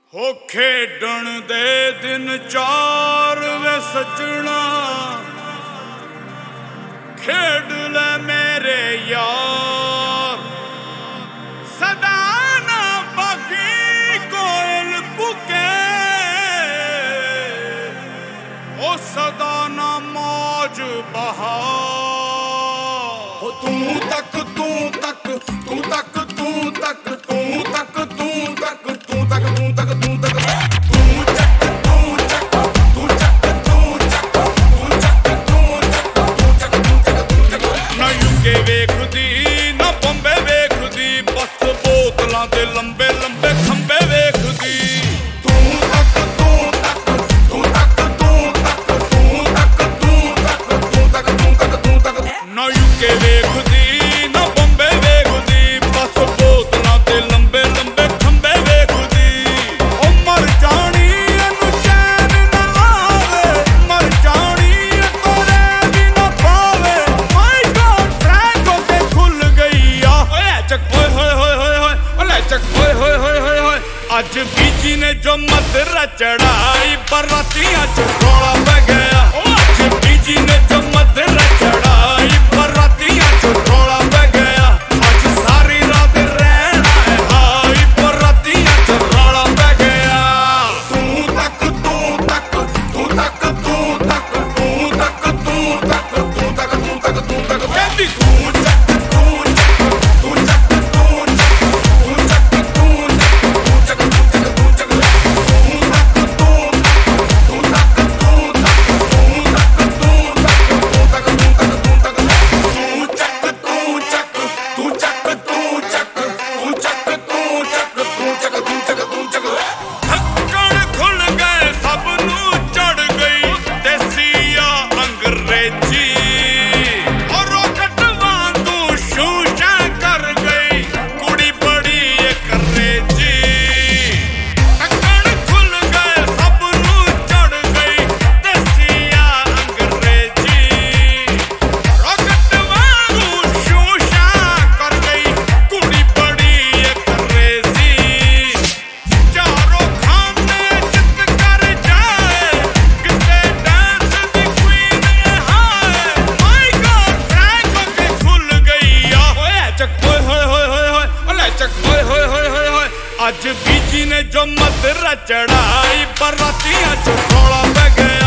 हो खेडण दे दिन चार वे सजना, खेड ले मेरे यार। सदा ना बाकी कोयल कुके, ओ सदा ना मौज बहार। तू तक तू तक तू तक तू तक तू तक तू तक तू तक तू तक तू तक ते लंबे लंबे खंबे वेखदी। तू तक तू तक तू तक तू तक तू तक तू तक तू तक तू तक तू तक ना यूके वेखदी ना बंबे वेखदी, बस बोतलां ते लंबे लंबे खंबे वेखदी। ओ मर जानी एनू चैन ना आवे, मर जानी तोरे भी ना पावे। माय गॉड ट्रैक होके खुल गई आ। ओए चक ओए होए होए होए चक होए होए होए होए होए। अज बीजी ने जो मदरा चढ़ाई, बरातियां च रौला पै गया। अज बीजी ने जो मदरा चढ़ाई, बरातियां च रौला पै गया। अज सारी रात रहना है हाई, बरातियां च रौला पै गया। तू तक तू तक तू तक तू तक तू तक तू तक तू तक तू तक तू तक कहती तू अज बीजी ने जो मदरा चढ़ाई, बरातियां च रौला पै गया।